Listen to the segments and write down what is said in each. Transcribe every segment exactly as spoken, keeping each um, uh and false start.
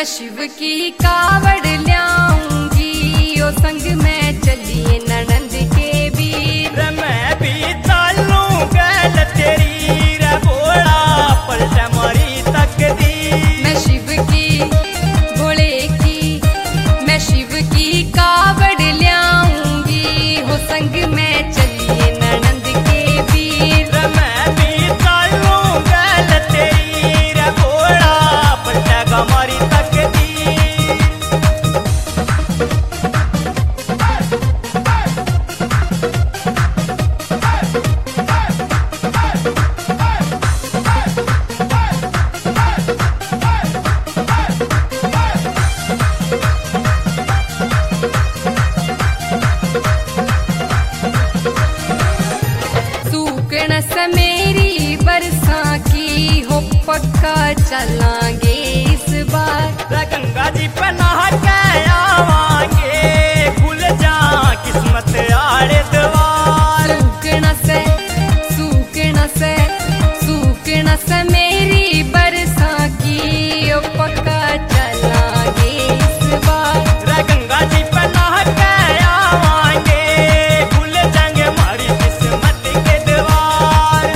शिव की कावड़ ल्याऊंगी ओ संग में चलिए ननंद के बीर। मैं भी चालू गल तेरी रे भोला पलट मारी तकदीर। मैं शिव की भोले की मैं शिव की कावड़ ल्याऊंगी हो संग में चलिए ननंद के बीर। मैं भी चालू गल तेरी रे भोला पलट मारी तकदीर। मेरी बरसा की हो पक्का चलांगे इस बार। गंगा जी पे नहा के आवांगे खुल जा किस्मत आड़े द्वार। सूखना से सूखना से सूखना से मेरी बरसा की हो पक्का चलांगे इस बार। गंगा जी पे नहा के आवांगे खुल जाएंगे हमारी किस्मत के द्वार।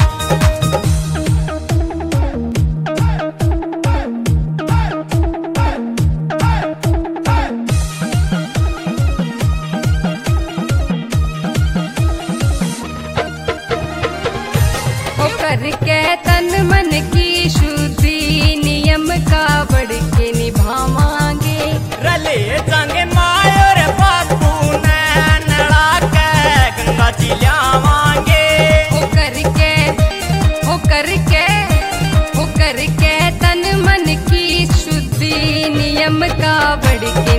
करके तन मन की शुद्धि नियम का बढ़ के निभावांगे। रले जाएंगे मायर बापू नैनड़ा के गंगा जी लावांगे। हो करके हो करके हो करके तन मन की शुद्धि नियम का बढ़ के